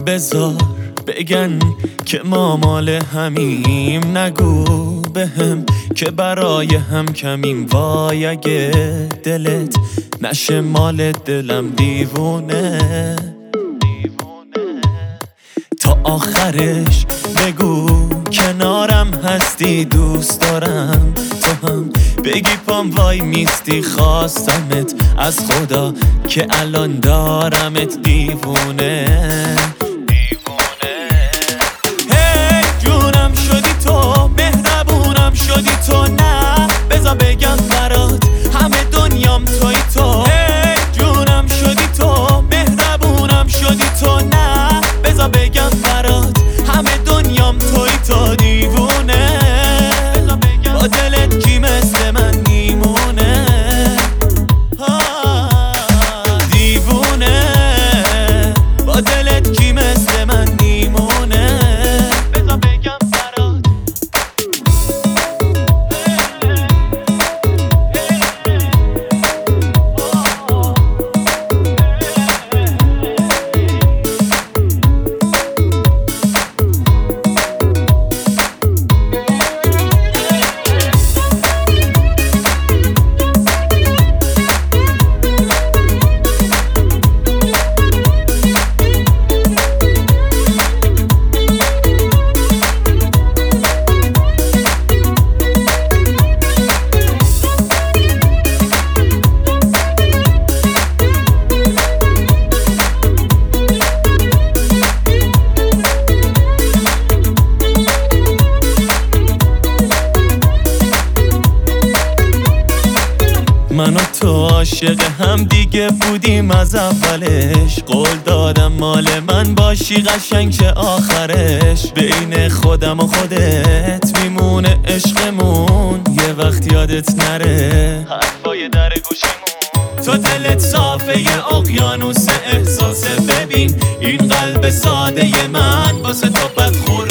بذار بگن که ما مال همیم، نگو بهم که برای هم کمیم. وای اگه دلت نشه مال دلم دیوونه، تا آخرش بگو کنارم هستی، دوست دارم تو هم بگی پام وای میستی. خواستمت از خدا که الان دارمت دیوونه. هی جونم شدی تو، مهربونم شدی تو، نه بذار بگم برات همه دنیام توی تو. هی جونم شدی تو، مهربونم شدی تو، نه بذار بگم برات همه دنیام توی تو. دیوونه با دلت کی مثل من میمونه، دیوونه با دلت کی مثل من میمونه. بذار بگم برات من و تو عاشق هم دیگه بودیم از اولش، قول دادم مال من باشی قشنگ شه آخرش. بین خودم و خودت میمونه عشقمون، یه وقت یادت نره حرفای در گوشمون. تو دلت صافه یه اقیانوس احساسه، ببین این قلب ساده من واسه تو بدخور